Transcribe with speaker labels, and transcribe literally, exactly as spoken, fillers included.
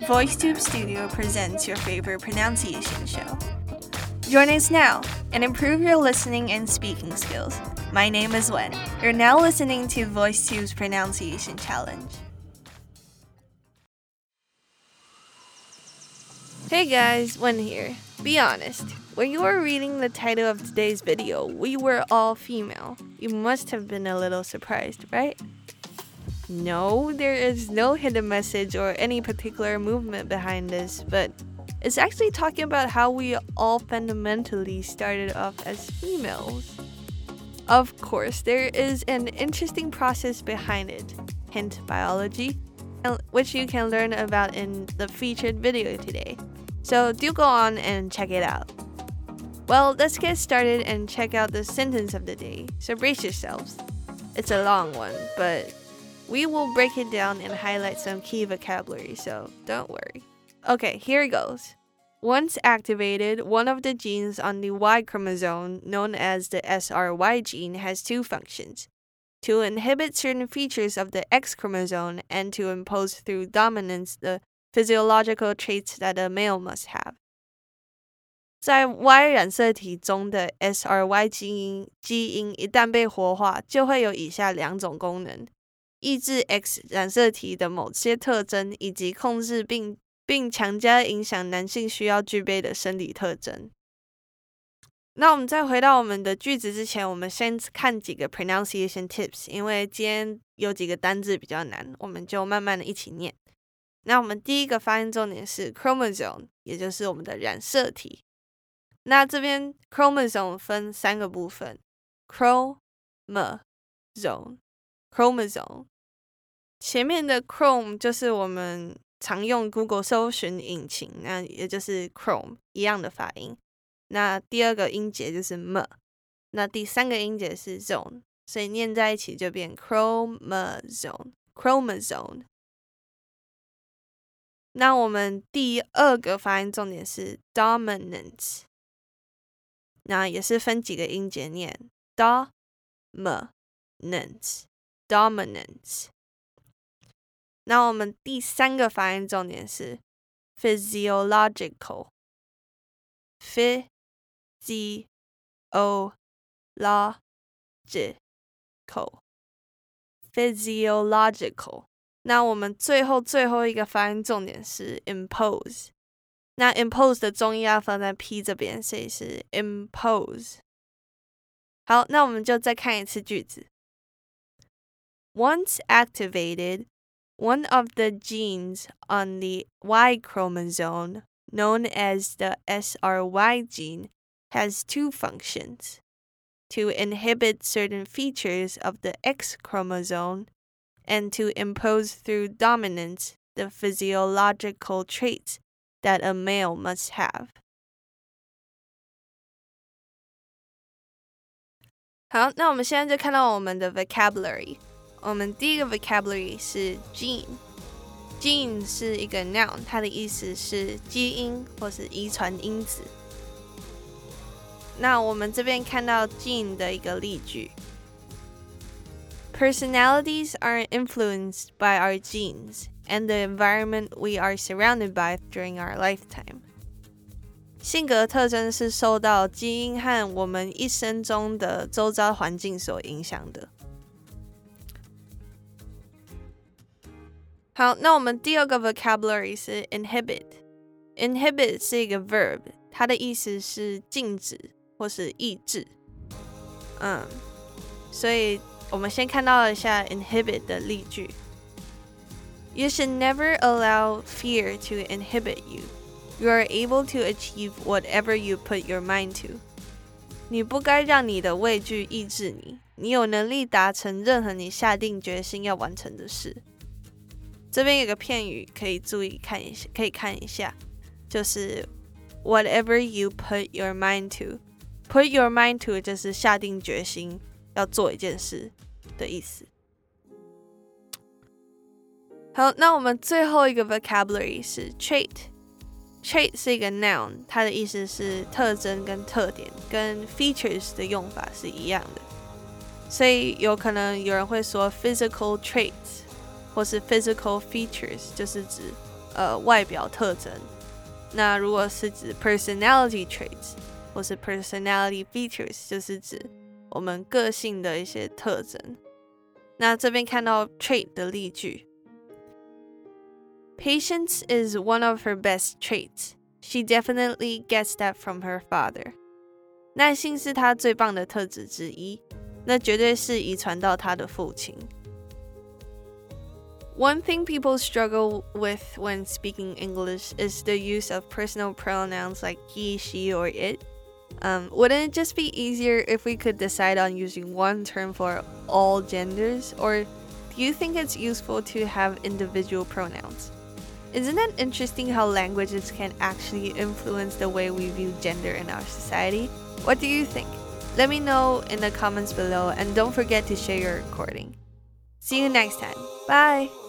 Speaker 1: VoiceTube Studio presents your favorite pronunciation show. Join us now and improve your listening and speaking skills. My name is Wen. You're now listening to VoiceTube's Pronunciation Challenge. Hey guys, Wen here. Be honest, when you were reading the title of today's video, we were all female. You must have been a little surprised, right? No, there is no hidden message or any particular movement behind this, but it's actually talking about how we all fundamentally started off as females. Of course, there is an interesting process behind it, hint biology, which you can learn about in the featured video today. So do go on and check it out. Well, let's get started and check out the sentence of the day, so brace yourselves. It's a long one, but we will break it down and highlight some key vocabulary, so don't worry. Okay, here it goes. Once activated, one of the genes on the Y chromosome, known as the S R Y gene, has two functions: to inhibit certain features of the X chromosome and to impose through dominance the physiological traits that a male must have. 在 Y 染色体中的 S R Y 基因基因一旦被活化，就会有以下两种功能：抑制 X 染色体的某些特征，以及控制并并强加影响男性需要具备的生理特征。那我们在回到我们的句子之前，我们先看几个 pronunciation tips， 因为今天有几个单字比较难，我们就慢慢的一起念。那我们第一个发音重点是 chromosome， 也就是我们的染色体。那这边 chromosome 分三个部分 chromosome chromosome 前面的 chrome 就是我们常用 Google 搜寻引擎，那也就是 Chrome 一样的发音。那第二个音节就是 m， 那第三个音节是 zone， 所以念在一起就变 chromosome chromosome。那我们第二个发音重点是 dominance， 那也是分几个音节念 dominance dominance。那我们第三个发音重点是 physiological physiological physiological。那我们最后最后一个发音重点是 impose， 那 impose 的重音要放在 P 这边，所以是 impose。 好，那我们就再看一次句子。 Once activated, one of the genes on the Y chromosome, known as the S R Y gene, has two functions: to inhibit certain features of the X chromosome and to impose through dominance the physiological traits that a male must have. 好，那我们现在就看到我们的 vocabulary。我们第一个 vocabulary 是 gene。gene 是一个 noun， 它的意思是基因或是遗传因子。那我们这边看到 gene 的一个例句。Personalities are influenced by our genes and the environment we are surrounded by during our lifetime. 性格特征是受到基因和我们一生中的周遭环境所影响的。好，那我们第二个 vocabulary 是 inhibit。inhibit 是一个 verb， 它的意思是禁止或是抑制。嗯，所以我们先看到一下 inhibit 的例句。You should never allow fear to inhibit you. You are able to achieve whatever you put your mind to. 你不该让你的畏惧抑制你，你有能力达成任何你下定决心要完成的事。这边有个片语可以注意看一下，可以看一下，就是 whatever you put your mind to. Put your mind to 就是下定决心要做一件事的意思。好，那我们最后一个 vocabulary 是 trait。trait 是一个 noun， 它的意思是特征跟特点，跟 features 的用法是一样的。所以有可能有人会说 physical traits 或是 physical features， 就是指呃外表特征。那如果是指 personality traits 或是 personality features， 就是指我们个性的一些特征。那这边看到 trait 的例句 ，Patience is one of her best traits. She definitely gets that from her father. 耐心是她最棒的特质之一，那绝对是遗传到她的父亲。One thing people struggle with when speaking English is the use of personal pronouns like he, she, or it. Um, wouldn't it just be easier if we could decide on using one term for all genders? Or do you think it's useful to have individual pronouns? Isn't it interesting how languages can actually influence the way we view gender in our society? What do you think? Let me know in the comments below, and don't forget to share your recording. See you next time. Bye!